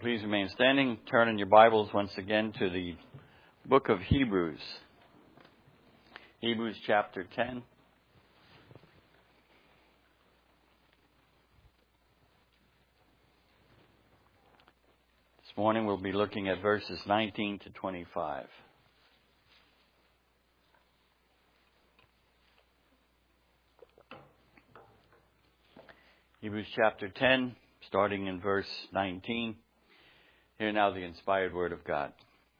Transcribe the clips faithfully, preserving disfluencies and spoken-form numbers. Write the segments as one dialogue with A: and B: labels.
A: Please remain standing. Turn in your Bibles once again to the book of Hebrews. Hebrews chapter ten. This morning we'll be looking at verses nineteen to twenty-five. Hebrews chapter ten, starting in verse nineteen. Hear now the inspired word of God.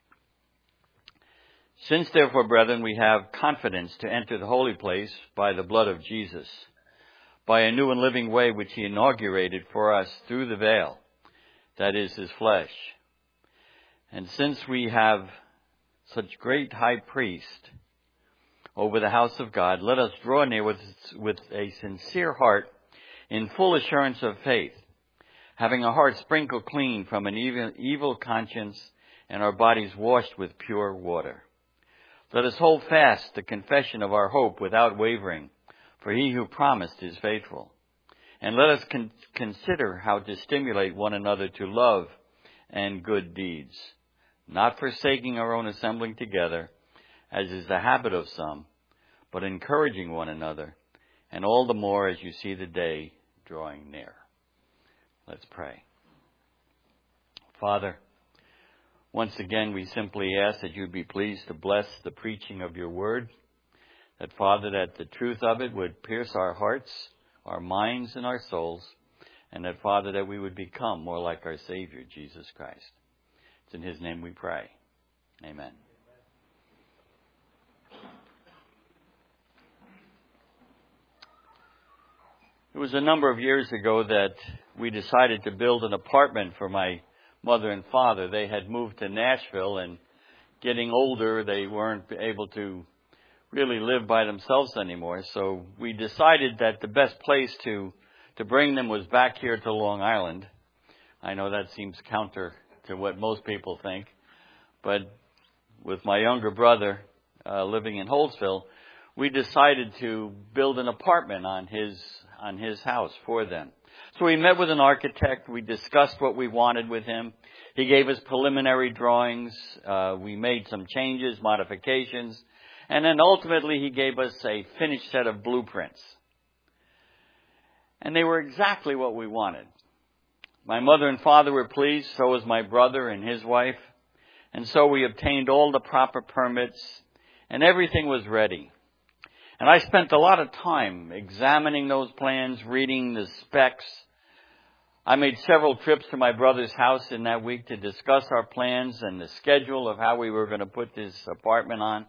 A: Since therefore, brethren, we have confidence to enter the holy place by the blood of Jesus, by a new and living way which he inaugurated for us through the veil, that is, his flesh. And since we have such great high priest over the house of God, let us draw near with, with a sincere heart in full assurance of faith, having a heart sprinkled clean from an evil, evil conscience and our bodies washed with pure water. Let us hold fast the confession of our hope without wavering, for he who promised is faithful. And let us con- consider how to stimulate one another to love and good deeds, not forsaking our own assembling together, as is the habit of some, but encouraging one another, and all the more as you see the day drawing near. Let's pray. Father, once again we simply ask that you be pleased to bless the preaching of your word, that, Father, that the truth of it would pierce our hearts, our minds, and our souls, and that, Father, that we would become more like our Savior, Jesus Christ. It's in his name we pray. Amen. It was a number of years ago that we decided to build an apartment for my mother and father. They had moved to Nashville, and getting older, they weren't able to really live by themselves anymore. So we decided that the best place to, to bring them was back here to Long Island. I know that seems counter to what most people think, but with my younger brother uh, living in Holtsville, we decided to build an apartment on his on his house for them. So we met with an architect. We discussed what we wanted with him. He gave us preliminary drawings. Uh, we made some changes, modifications, and then ultimately he gave us a finished set of blueprints. And they were exactly what we wanted. My mother and father were pleased, so was my brother and his wife. And so we obtained all the proper permits, and everything was ready. And I spent a lot of time examining those plans, reading the specs. I made several trips to my brother's house in that week to discuss our plans and the schedule of how we were going to put this apartment on.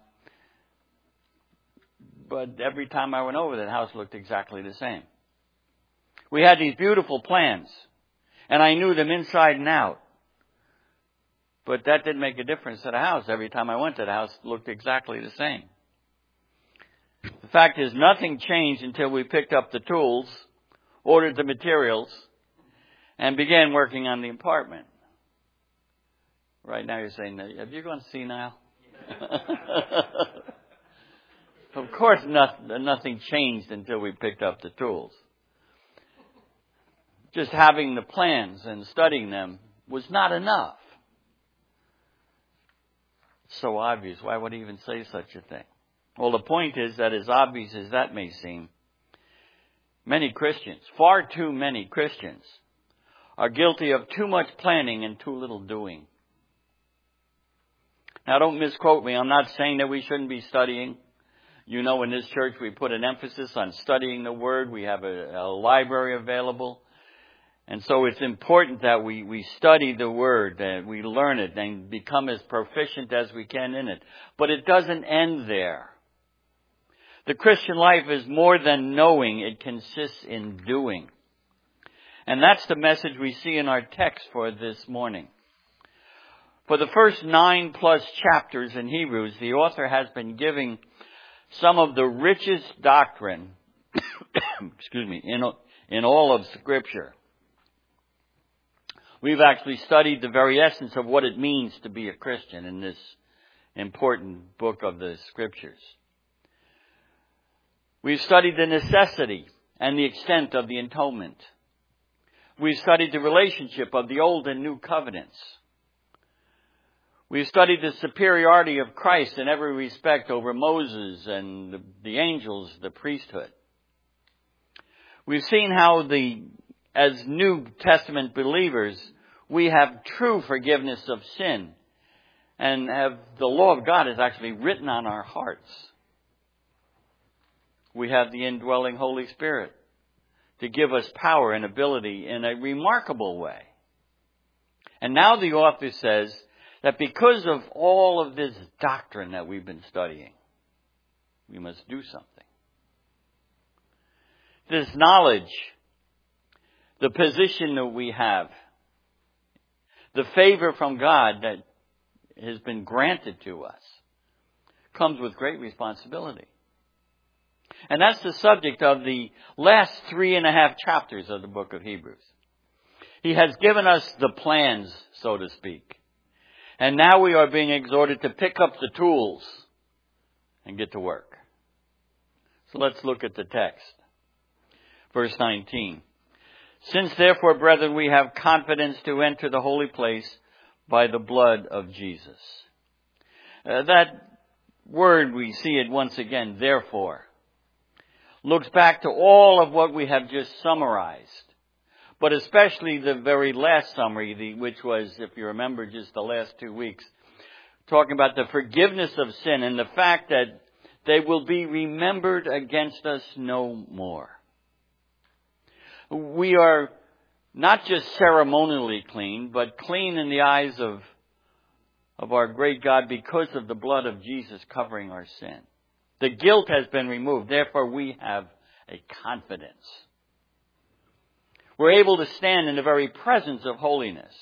A: But every time I went over, that house looked exactly the same. We had these beautiful plans, and I knew them inside and out. But that didn't make a difference to the house. Every time I went to the house, it looked exactly the same. The fact is, nothing changed until we picked up the tools, ordered the materials, and began working on the apartment. Right now you're saying, have you gone senile? Of course not, nothing changed until we picked up the tools. Just having the plans and studying them was not enough. It's so obvious. Why would he even say such a thing? Well, the point is that, as obvious as that may seem, many Christians, far too many Christians, are guilty of too much planning and too little doing. Now, don't misquote me. I'm not saying that we shouldn't be studying. You know, in this church, we put an emphasis on studying the Word. We have a, a library available. And so it's important that we, we study the Word, that we learn it and become as proficient as we can in it. But it doesn't end there. The Christian life is more than knowing. It consists in doing. And that's the message we see in our text for this morning. For the first nine plus chapters in Hebrews, the author has been giving some of the richest doctrine, excuse me, in, in all of Scripture. We've actually studied the very essence of what it means to be a Christian in this important book of the Scriptures. We've studied the necessity and the extent of the atonement. We've studied the relationship of the Old and New Covenants. We've studied the superiority of Christ in every respect over Moses and the, the angels, the priesthood. We've seen how the, as New Testament believers, we have true forgiveness of sin and have the law of God is actually written on our hearts. We have the indwelling Holy Spirit to give us power and ability in a remarkable way. And now the author says that because of all of this doctrine that we've been studying, we must do something. This knowledge, the position that we have, the favor from God that has been granted to us, comes with great responsibility. And that's the subject of the last three and a half chapters of the book of Hebrews. He has given us the plans, so to speak. And now we are being exhorted to pick up the tools and get to work. So let's look at the text. Verse nineteen. Since therefore, brethren, we have confidence to enter the holy place by the blood of Jesus. Uh, that word, we see it once again, therefore, looks back to all of what we have just summarized. But especially the very last summary, the, which was, if you remember, just the last two weeks, talking about the forgiveness of sin and the fact that they will be remembered against us no more. We are not just ceremonially clean, but clean in the eyes of, of our great God because of the blood of Jesus covering our sin. The guilt has been removed. Therefore, we have a confidence. We're able to stand in the very presence of holiness.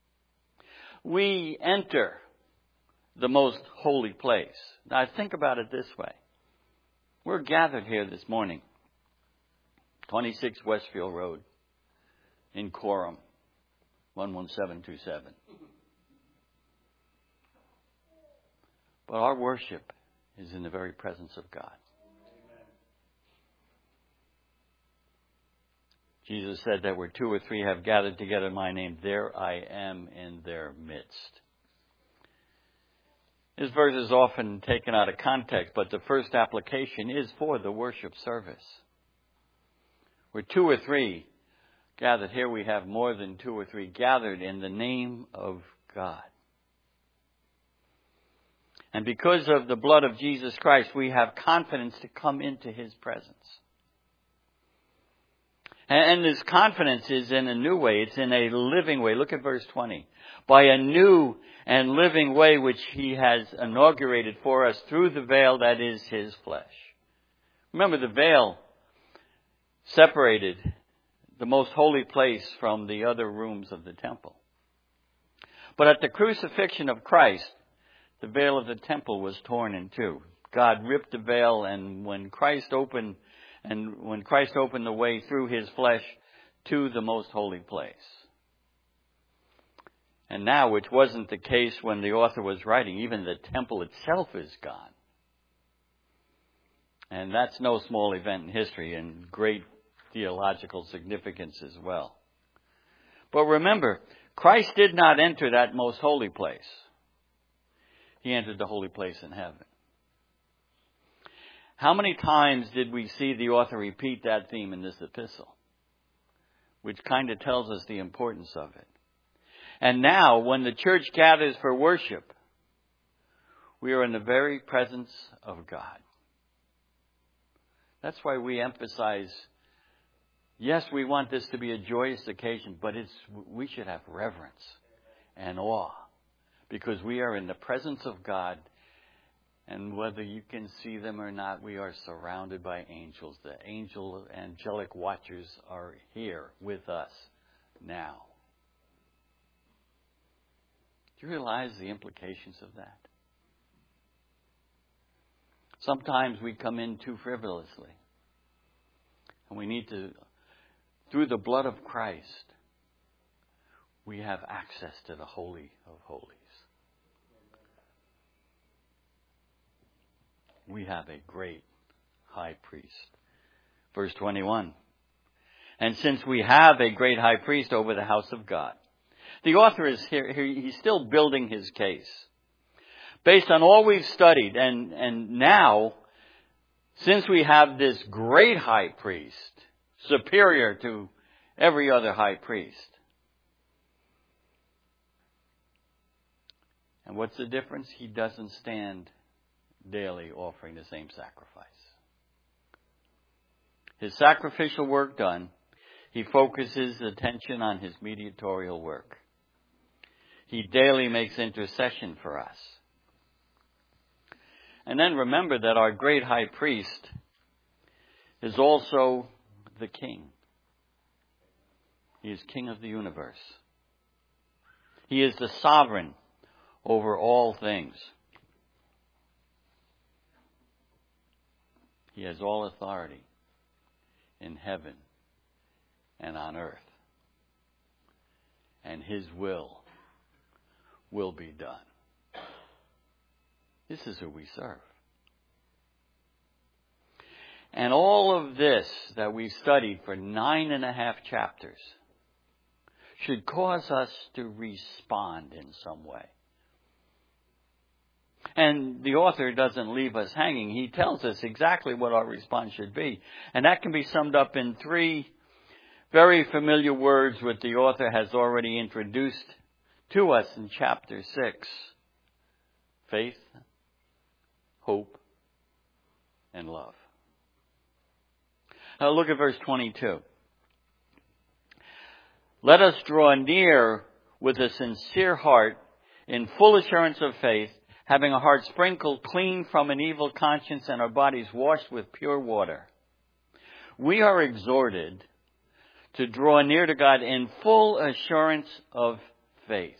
A: We enter the most holy place. Now, think about it this way. We're gathered here this morning, twenty-six Westfield Road in Coram, one one seven two seven. But our worship is in the very presence of God. Jesus said that where two or three have gathered together in my name, there I am in their midst. This verse is often taken out of context, but the first application is for the worship service. Where two or three gathered, here we have more than two or three gathered in the name of God. And because of the blood of Jesus Christ, we have confidence to come into His presence. And this confidence is in a new way. It's in a living way. Look at verse twenty. By a new and living way which He has inaugurated for us through the veil that is His flesh. Remember, the veil separated the most holy place from the other rooms of the temple. But at the crucifixion of Christ, the veil of the temple was torn in two. God ripped the veil, and when Christ opened And when Christ opened the way through His flesh to the most holy place. And now, which wasn't the case when the author was writing, even the temple itself is gone. And that's no small event in history and great theological significance as well. But remember, Christ did not enter that most holy place. He entered the holy place in heaven. How many times did we see the author repeat that theme in this epistle? Which kind of tells us the importance of it. And now, when the church gathers for worship, we are in the very presence of God. That's why we emphasize, yes, we want this to be a joyous occasion, but it's we should have reverence and awe. Because we are in the presence of God. And whether you can see them or not, we are surrounded by angels. The angel, angelic watchers are here with us now. Do you realize the implications of that? Sometimes we come in too frivolously. And we need to, through the blood of Christ, we have access to the Holy of Holies. We have a great high priest. Verse twenty-one. And since we have a great high priest over the house of God. The author is here, he's still building his case. Based on all we've studied, and, and now, since we have this great high priest, superior to every other high priest. And what's the difference? He doesn't stand daily offering the same sacrifice. His sacrificial work done, he focuses attention on his mediatorial work. He daily makes intercession for us. And then remember that our great high priest is also the king. He is king of the universe. He is the sovereign over all things. He has all authority in heaven and on earth. And his will will be done. This is who we serve. And all of this that we've studied for nine and a half chapters should cause us to respond in some way. And the author doesn't leave us hanging. He tells us exactly what our response should be. And that can be summed up in three very familiar words which the author has already introduced to us in chapter six. Faith, hope, and love. Now look at verse twenty-two. Let us draw near with a sincere heart in full assurance of faith, having a heart sprinkled clean from an evil conscience and our bodies washed with pure water. We are exhorted to draw near to God in full assurance of faith.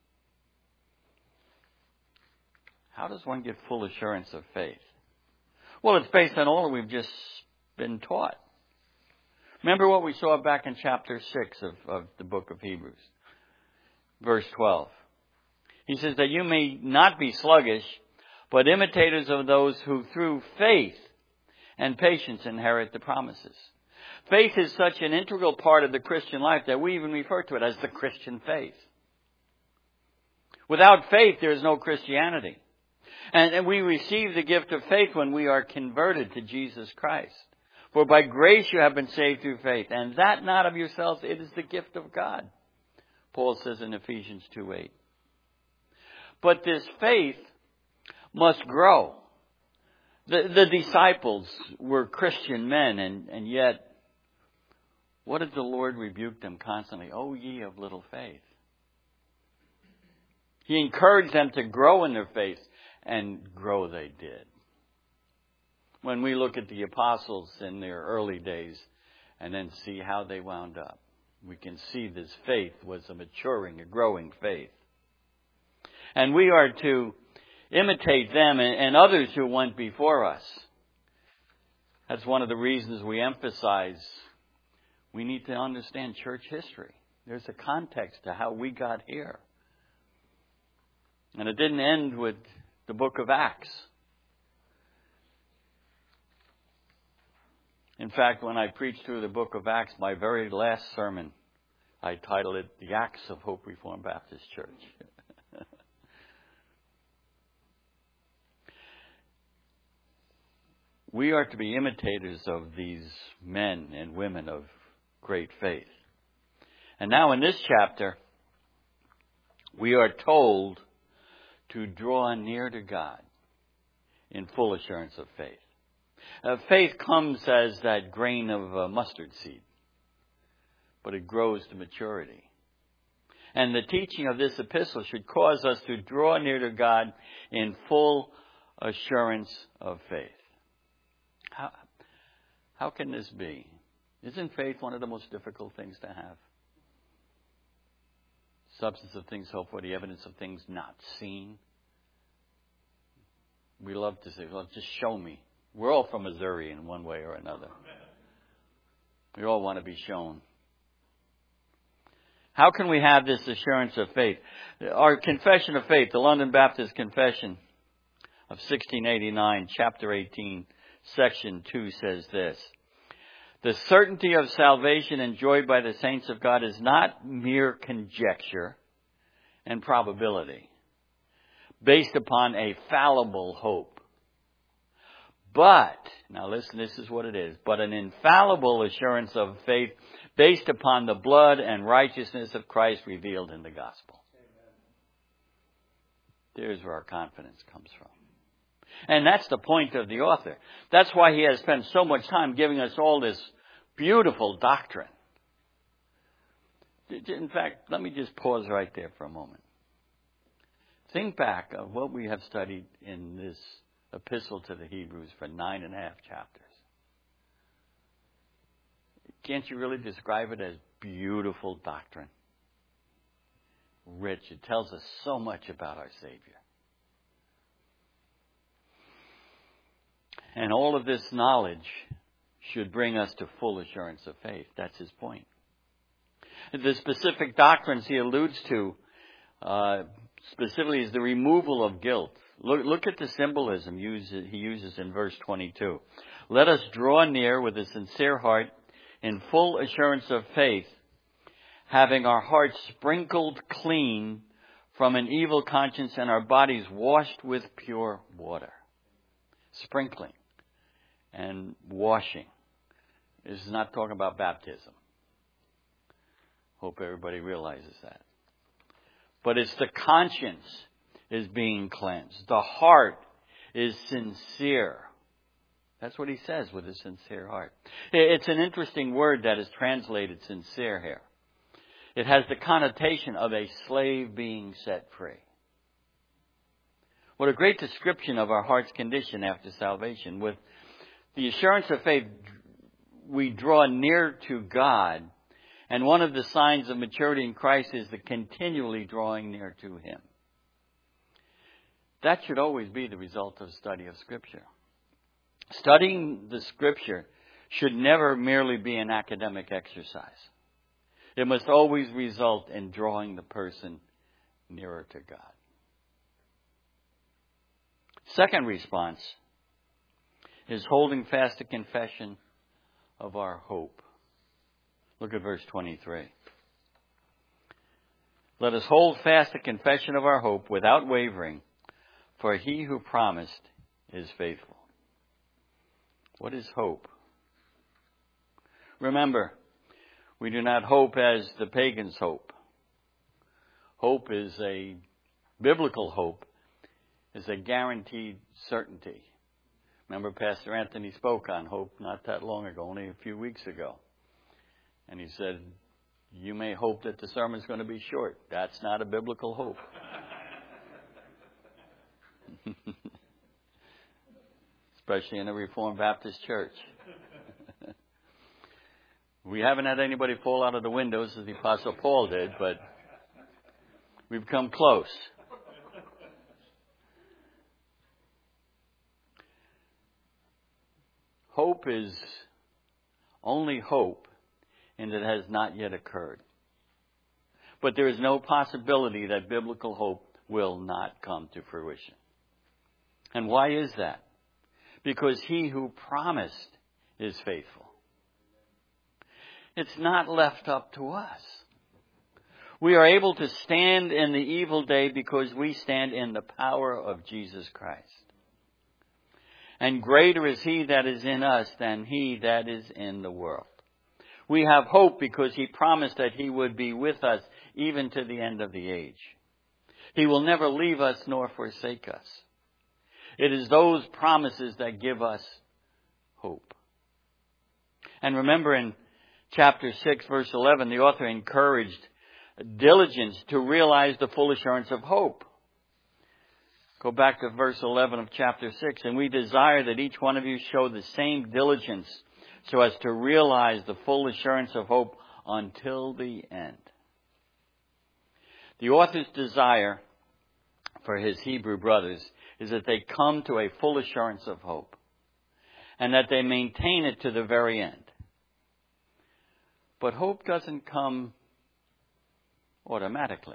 A: How does one get full assurance of faith? Well, it's based on all that we've just been taught. Remember what we saw back in chapter six of, of the book of Hebrews. Verse twelve. He says that you may not be sluggish, but imitators of those who through faith and patience inherit the promises. Faith is such an integral part of the Christian life that we even refer to it as the Christian faith. Without faith, there is no Christianity. And, and we receive the gift of faith when we are converted to Jesus Christ. For by grace you have been saved through faith, and that not of yourselves, it is the gift of God. Paul says in Ephesians two eight. But this faith must grow. The, the disciples were Christian men, and, and yet, what did the Lord rebuke them constantly? O ye of little faith. He encouraged them to grow in their faith, and grow they did. When we look at the apostles in their early days and then see how they wound up, we can see this faith was a maturing, a growing faith. And we are to imitate them and others who went before us. That's one of the reasons we emphasize we need to understand church history. There's a context to how we got here. And it didn't end with the book of Acts. In fact, when I preached through the book of Acts, my very last sermon, I titled it, The Acts of Hope Reformed Baptist Church. We are to be imitators of these men and women of great faith. And now in this chapter, we are told to draw near to God in full assurance of faith. Uh, faith comes as that grain of uh, mustard seed, but it grows to maturity. And the teaching of this epistle should cause us to draw near to God in full assurance of faith. How, how can this be? Isn't faith one of the most difficult things to have? Substance of things hoped for, the evidence of things not seen. We love to say, well, just show me. We're all from Missouri in one way or another. We all want to be shown. How can we have this assurance of faith? Our confession of faith, the London Baptist Confession of sixteen eighty-nine, chapter eighteen, section two says this. The certainty of salvation enjoyed by the saints of God is not mere conjecture and probability based upon a fallible hope. But, now listen, this is what it is, but an infallible assurance of faith based upon the blood and righteousness of Christ revealed in the gospel. There's where our confidence comes from. And that's the point of the author. That's why he has spent so much time giving us all this beautiful doctrine. In fact, let me just pause right there for a moment. Think back of what we have studied in this epistle to the Hebrews for nine and a half chapters. Can't you really describe it as beautiful doctrine? Rich. It tells us so much about our Savior. And all of this knowledge should bring us to full assurance of faith. That's his point. The specific doctrines he alludes to uh, specifically is the removal of guilt. Look, look at the symbolism use, he uses in verse twenty-two. Let us draw near with a sincere heart in full assurance of faith, having our hearts sprinkled clean from an evil conscience and our bodies washed with pure water. Sprinkling and washing. This is not talking about baptism. Hope everybody realizes that. But it's the conscience is being cleansed. The heart is sincere. That's what he says, with a sincere heart. It's an interesting word that is translated sincere here. It has the connotation of a slave being set free. What a great description of our heart's condition after salvation. With the assurance of faith, we draw near to God, and one of the signs of maturity in Christ is the continually drawing near to Him. That should always be the result of study of Scripture. Studying the Scripture should never merely be an academic exercise. It must always result in drawing the person nearer to God. Second response is holding fast to confession of our hope. Look at verse twenty-three. Let us hold fast the confession of our hope without wavering, for he who promised is faithful. What is hope? Remember, we do not hope as the pagans hope. Hope is a biblical hope, is a guaranteed certainty. Remember, Pastor Anthony spoke on hope not that long ago, only a few weeks ago. And he said, you may hope that the sermon's going to be short. That's not a biblical hope. Especially in a Reformed Baptist church. We haven't had anybody fall out of the windows as the Apostle Paul did, but we've come close. Hope is only hope, and it has not yet occurred. But there is no possibility that biblical hope will not come to fruition. And why is that? Because he who promised is faithful. It's not left up to us. We are able to stand in the evil day because we stand in the power of Jesus Christ. And greater is he that is in us than he that is in the world. We have hope because he promised that he would be with us even to the end of the age. He will never leave us nor forsake us. It is those promises that give us hope. And remember, in chapter six, verse eleven, the author encouraged diligence to realize the full assurance of hope. Go back to verse eleven of chapter six. And we desire that each one of you show the same diligence so as to realize the full assurance of hope until the end. The author's desire for his Hebrew brothers is that they come to a full assurance of hope and that they maintain it to the very end. But hope doesn't come automatically.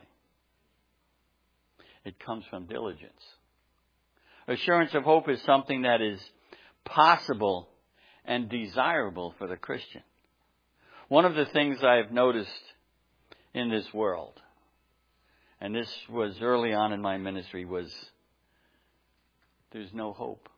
A: It comes from diligence. Assurance of hope is something that is possible and desirable for the Christian. One of the things I've noticed in this world, and this was early on in my ministry, was there's no hope.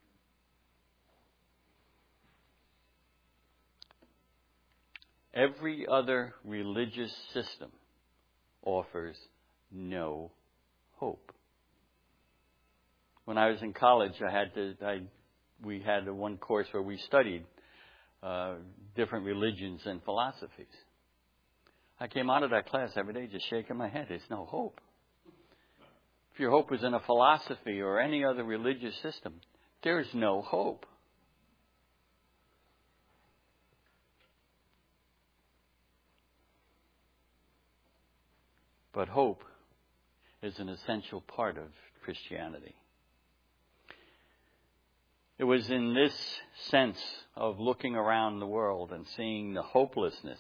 A: Every other religious system offers no hope. When I was in college, I had to, I, we had one course where we studied uh, different religions and philosophies. I came out of that class every day just shaking my head. There's no hope. If your hope was in a philosophy or any other religious system, there's no hope. But hope is an essential part of Christianity. It was in this sense of looking around the world and seeing the hopelessness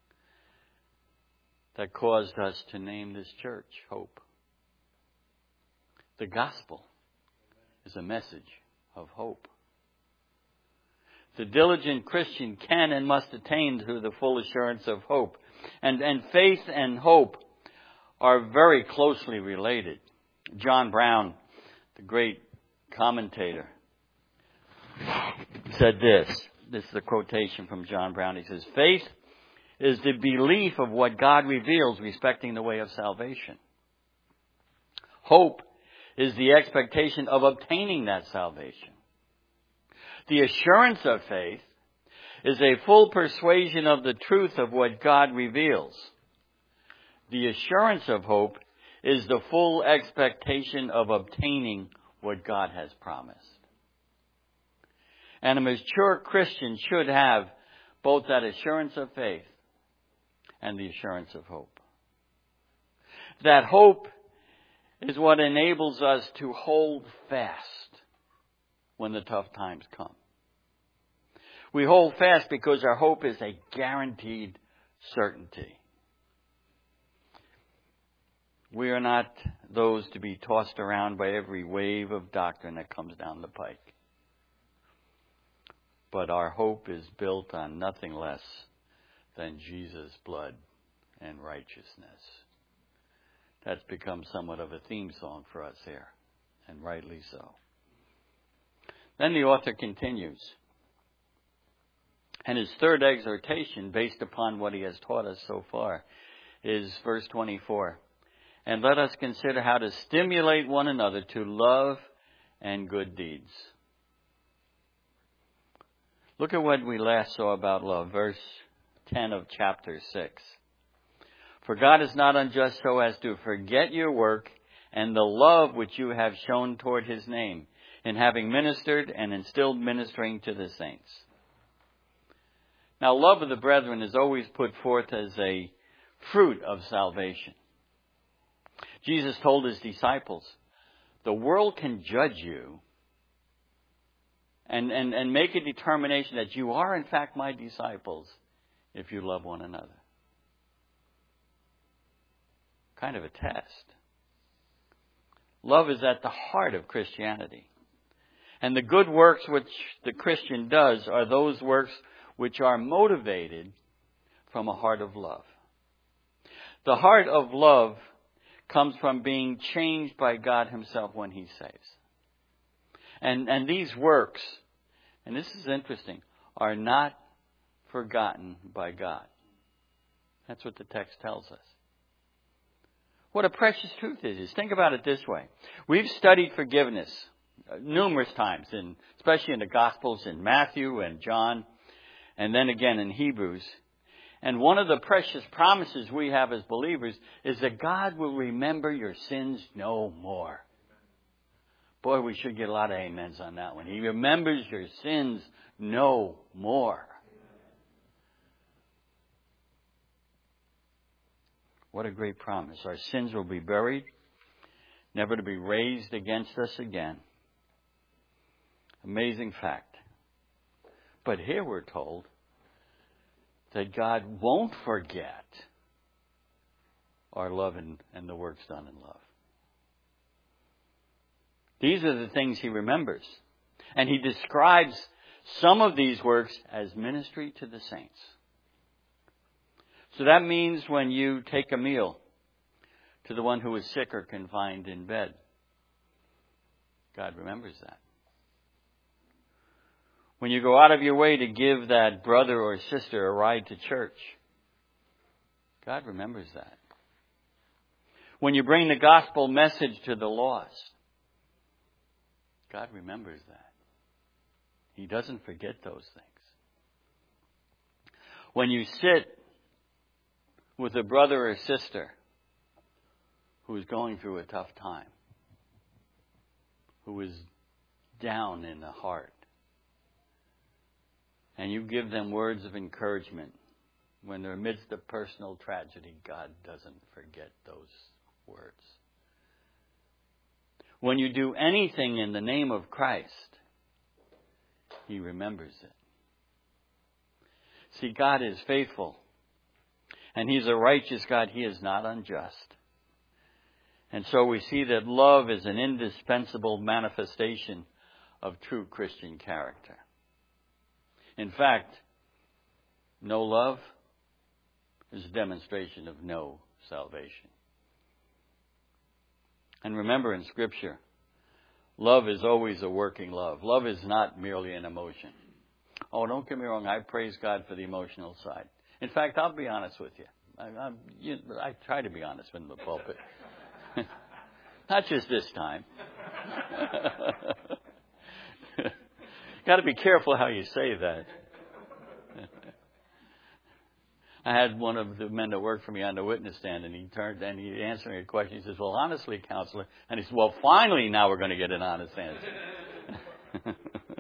A: that caused us to name this church Hope. The gospel is a message of hope. The diligent Christian can and must attain to the full assurance of hope. And, and faith and hope are very closely related. John Brown, the great commentator, said this. This is a quotation from John Brown. He says, faith is the belief of what God reveals respecting the way of salvation. Hope is the expectation of obtaining that salvation. The assurance of faith is a full persuasion of the truth of what God reveals. The assurance of hope is the full expectation of obtaining what God has promised. And a mature Christian should have both that assurance of faith and the assurance of hope. That hope is what enables us to hold fast when the tough times come. We hold fast because our hope is a guaranteed certainty. We are not those to be tossed around by every wave of doctrine that comes down the pike. But our hope is built on nothing less than Jesus' blood and righteousness. That's become somewhat of a theme song for us here, and rightly so. Then the author continues. And his third exhortation, based upon what he has taught us so far, is verse twenty-four. And let us consider how to stimulate one another to love and good deeds. Look at what we last saw about love, verse ten of chapter six. For God is not unjust so as to forget your work and the love which you have shown toward his name, in having ministered and in still ministering to the saints. Now, love of the brethren is always put forth as a fruit of salvation. Jesus told his disciples, the world can judge you and, and, and make a determination that you are in fact my disciples if you love one another. Kind of a test. Love is at the heart of Christianity. And the good works which the Christian does are those works which are motivated from a heart of love. The heart of love comes from being changed by God himself when he saves. And, and these works, and this is interesting, are not forgotten by God. That's what the text tells us. What a precious truth it is. Think about it this way. We've studied forgiveness numerous times, in, especially in the Gospels, in Matthew and John, and then again in Hebrews. And one of the precious promises we have as believers is that God will remember your sins no more. Boy, we should get a lot of amens on that one. He remembers your sins no more. What a great promise. Our sins will be buried, never to be raised against us again. Amazing fact. But here we're told that God won't forget our love and, and the works done in love. These are the things he remembers. And he describes some of these works as ministry to the saints. So that means when you take a meal to the one who is sick or confined in bed, God remembers that. When you go out of your way to give that brother or sister a ride to church, God remembers that. When you bring the gospel message to the lost, God remembers that. He doesn't forget those things. When you sit with a brother or sister who is going through a tough time, who is down in the heart, and you give them words of encouragement when they're amidst a personal tragedy, God doesn't forget those words. When you do anything in the name of Christ, He remembers it. See, God is faithful, and He's a righteous God. He is not unjust. And so we see that love is an indispensable manifestation of true Christian character. In fact, no love is a demonstration of no salvation. And remember, in Scripture, love is always a working love. Love is not merely an emotion. Oh, don't get me wrong. I praise God for the emotional side. In fact, I'll be honest with you. I, I, you, I try to be honest in the pulpit. Not just this time. Got to be careful how you say that. I had one of the men that worked for me on the witness stand, and he turned and he answering a question. He says, "Well, honestly, counselor," and he said, "Well, finally, now we're going to get an honest answer."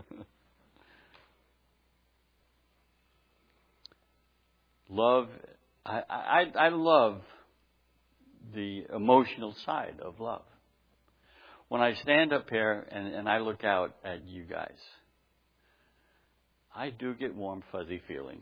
A: Love, I, I, I love the emotional side of love. When I stand up here and, and I look out at you guys, I do get warm, fuzzy feelings.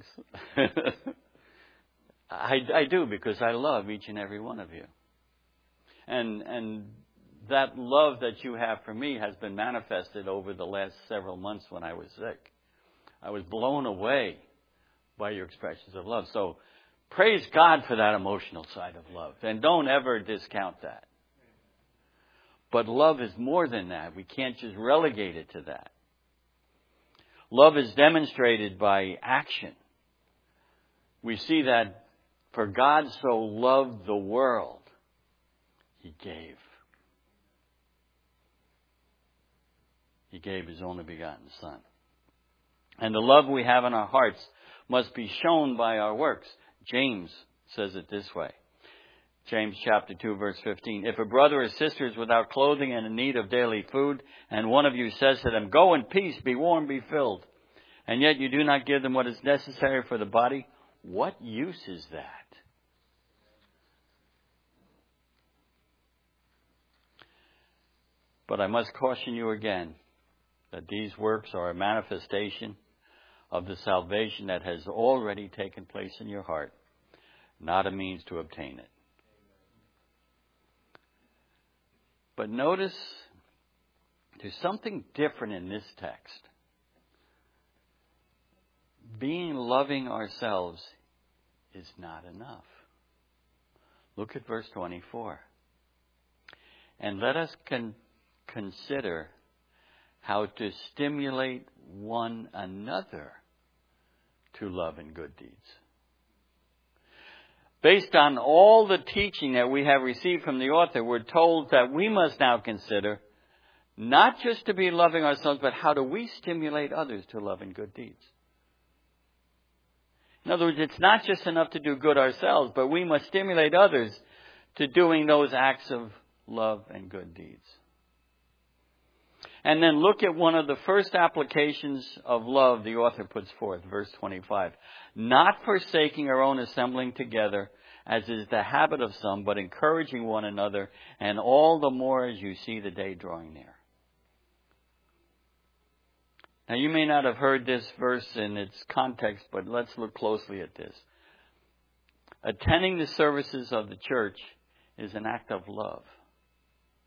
A: I, I do, because I love each and every one of you. And and that love that you have for me has been manifested over the last several months when I was sick. I was blown away by your expressions of love. So praise God for that emotional side of love. And don't ever discount that. But love is more than that. We can't just relegate it to that. Love is demonstrated by action. We see that for God so loved the world, He gave. He gave His only begotten Son. And the love we have in our hearts must be shown by our works. James says it this way. James chapter two, verse fifteen. If a brother or sister is without clothing and in need of daily food, and one of you says to them, "Go in peace, be warm, be filled," and yet you do not give them what is necessary for the body, what use is that? But I must caution you again that these works are a manifestation of the salvation that has already taken place in your heart, not a means to obtain it. But notice there's something different in this text. Being loving ourselves is not enough. Look at verse twenty-four. And let us con- consider how to stimulate one another to love and good deeds. Based on all the teaching that we have received from the author, we're told that we must now consider not just to be loving ourselves, but how do we stimulate others to love and good deeds. In other words, it's not just enough to do good ourselves, but we must stimulate others to doing those acts of love and good deeds. And then look at one of the first applications of love the author puts forth, verse twenty-five. Not forsaking our own assembling together, as is the habit of some, but encouraging one another, and all the more as you see the day drawing near. Now, you may not have heard this verse in its context, but let's look closely at this. Attending the services of the church is an act of love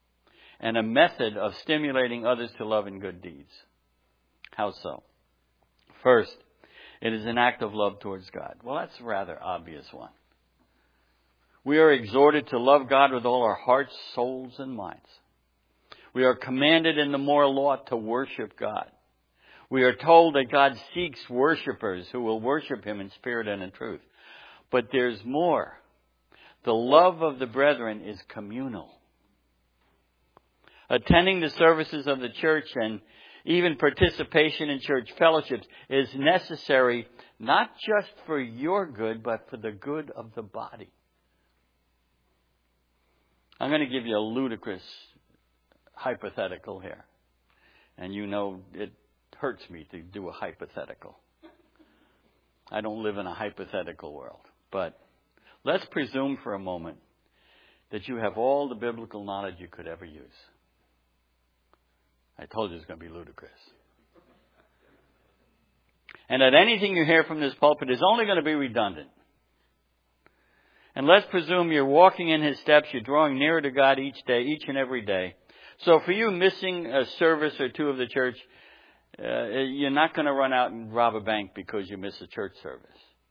A: and a method of stimulating others to love and good deeds. How so? First, it is an act of love towards God. Well, that's a rather obvious one. We are exhorted to love God with all our hearts, souls, and minds. We are commanded in the moral law to worship God. We are told that God seeks worshipers who will worship Him in spirit and in truth. But there's more. The love of the brethren is communal. Attending the services of the church and even participation in church fellowships is necessary not just for your good, but for the good of the body. I'm going to give you a ludicrous hypothetical here. And you know it hurts me to do a hypothetical. I don't live in a hypothetical world. But let's presume for a moment that you have all the biblical knowledge you could ever use. I told you it's going to be ludicrous. And that anything you hear from this pulpit is only going to be redundant. And let's presume you're walking in His steps, you're drawing nearer to God each day, each and every day. So for you, missing a service or two of the church, uh, you're not going to run out and rob a bank because you miss a church service.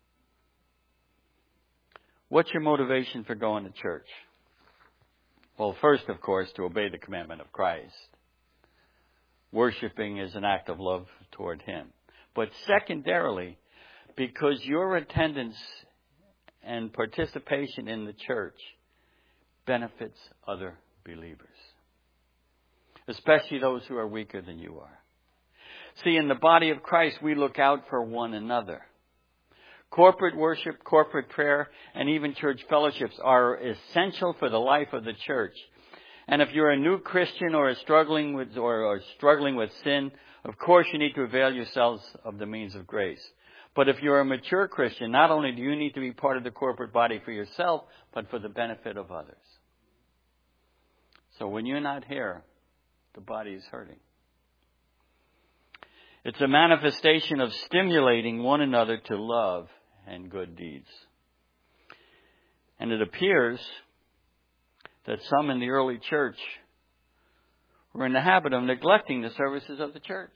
A: What's your motivation for going to church? Well, first, of course, to obey the commandment of Christ. Worshipping is an act of love toward Him. But secondarily, because your attendance and participation in the church benefits other believers, especially those who are weaker than you are. See, in the body of Christ, we look out for one another. Corporate worship, corporate prayer, and even church fellowships are essential for the life of the church. And if you're a new Christian or are struggling with or, or struggling with sin, of course you need to avail yourselves of the means of grace. But if you're a mature Christian, not only do you need to be part of the corporate body for yourself, but for the benefit of others. So when you're not here, the body is hurting. It's a manifestation of stimulating one another to love and good deeds. And it appears that some in the early church were in the habit of neglecting the services of the church.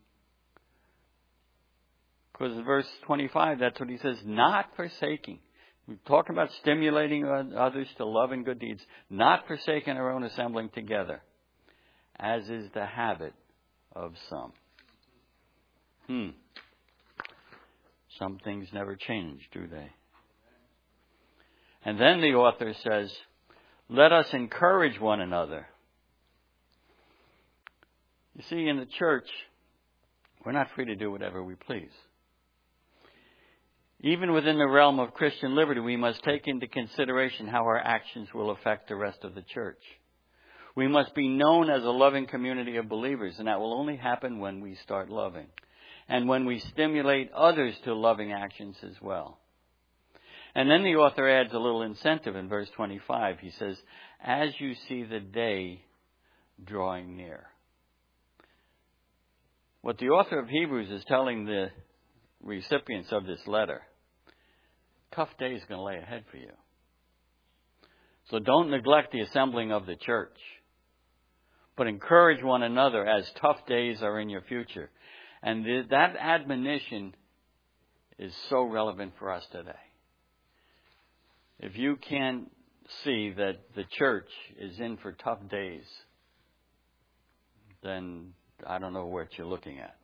A: Because in verse twenty-five, that's what he says, not forsaking. We're talking about stimulating others to love and good deeds, not forsaking our own assembling together, as is the habit of some. Hmm. Some things never change, do they? And then the author says, let us encourage one another. You see, in the church, we're not free to do whatever we please. Even within the realm of Christian liberty, we must take into consideration how our actions will affect the rest of the church. We must be known as a loving community of believers, and that will only happen when we start loving. And when we stimulate others to loving actions as well. And then the author adds a little incentive in verse twenty-five. He says, as you see the day drawing near. What the author of Hebrews is telling the recipients of this letter, tough days are going to lay ahead for you. So don't neglect the assembling of the church, but encourage one another as tough days are in your future. And th- that admonition is so relevant for us today. If you can't see that the church is in for tough days, then I don't know what you're looking at.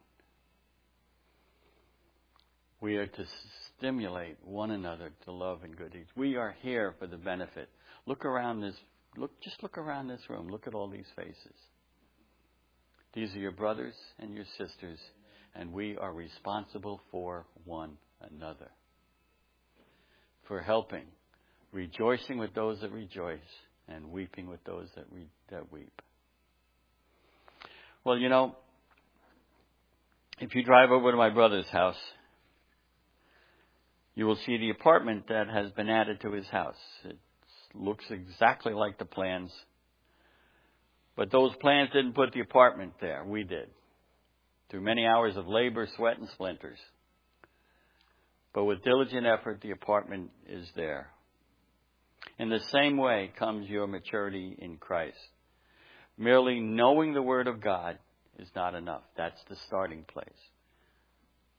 A: We are to stimulate one another to love and good deeds. We are here for the benefit. Look around this, look, just look around this room. Look at all these faces. These are your brothers and your sisters, and we are responsible for one another. For helping, rejoicing with those that rejoice, and weeping with those that, re- that weep. Well, you know, if you drive over to my brother's house, you will see the apartment that has been added to his house. It looks exactly like the plans. But those plans didn't put the apartment there. We did. Through many hours of labor, sweat, and splinters. But with diligent effort, the apartment is there. In the same way comes your maturity in Christ. Merely knowing the Word of God is not enough. That's the starting place.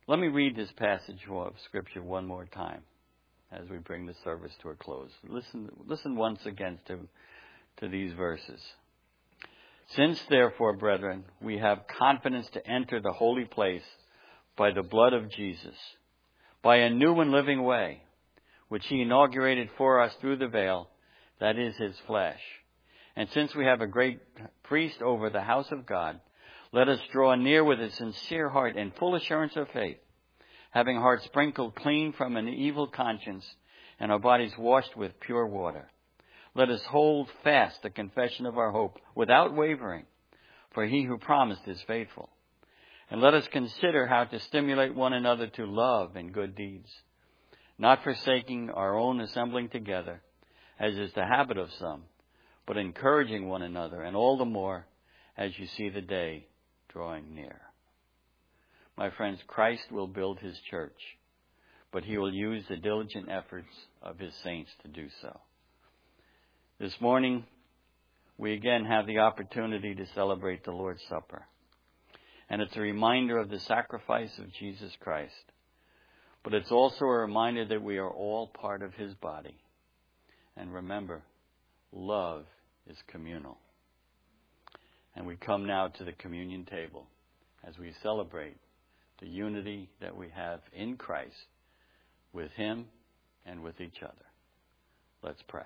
A: Let me read this passage of Scripture one more time as we bring the service to a close. Listen, listen once again to, to these verses. Since, therefore, brethren, we have confidence to enter the holy place by the blood of Jesus, by a new and living way, which he inaugurated for us through the veil, that is his flesh. And since we have a great priest over the house of God, let us draw near with a sincere heart and full assurance of faith, having hearts sprinkled clean from an evil conscience and our bodies washed with pure water. Let us hold fast the confession of our hope without wavering, for he who promised is faithful. And let us consider how to stimulate one another to love and good deeds, not forsaking our own assembling together, as is the habit of some, but encouraging one another, and all the more as you see the day drawing near. My friends, Christ will build his church, but he will use the diligent efforts of his saints to do so. This morning, we again have the opportunity to celebrate the Lord's Supper. And it's a reminder of the sacrifice of Jesus Christ. But it's also a reminder that we are all part of his body. And remember, love is communal. And we come now to the communion table as we celebrate the unity that we have in Christ with him and with each other. Let's pray.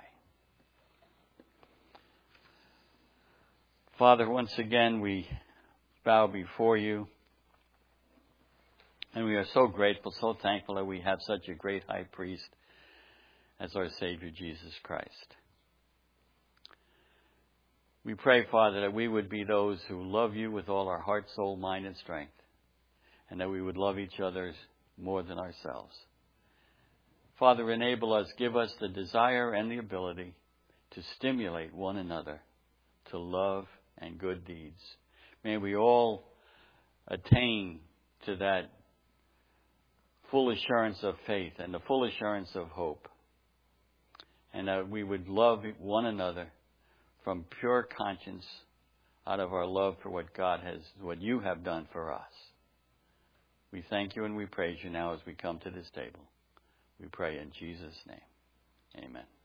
A: Father, once again we bow before you, and we are so grateful, so thankful that we have such a great high priest as our Savior, Jesus Christ. We pray, Father, that we would be those who love you with all our heart, soul, mind, and strength, and that we would love each other more than ourselves. Father, enable us, give us the desire and the ability to stimulate one another to love and good deeds. May we all attain to that full assurance of faith and the full assurance of hope, and that we would love one another from pure conscience out of our love for what God has, what you have done for us. We thank you and we praise you now as we come to this table. We pray in Jesus' name. Amen.